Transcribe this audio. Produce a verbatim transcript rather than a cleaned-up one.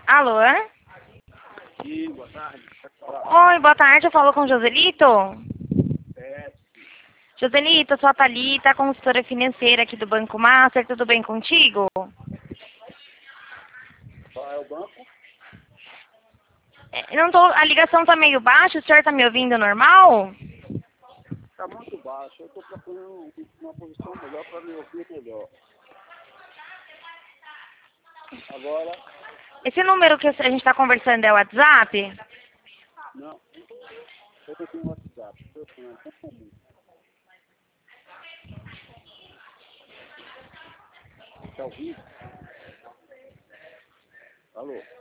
Alô? Sim, boa tarde. Oi, boa tarde, eu falo com o Joselito? É, Joselito, eu sou a Thalita, consultora financeira aqui do Banco Master, tudo bem contigo? qual é o banco? É, Não tô, a ligação tá meio baixa, o senhor tá me ouvindo normal? Está muito baixo. Eu estou procurando uma posição melhor para me ouvir melhor. Agora, Esse número que a gente tá conversando é o WhatsApp? não. Eu não tenho WhatsApp. Eu tenho, não tem como. Está ouvindo? Alô?